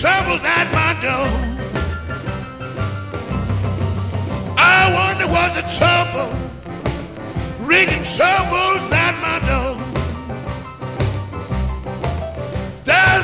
troubles at my door. I wonder what's the trouble, ringing troubles at my door.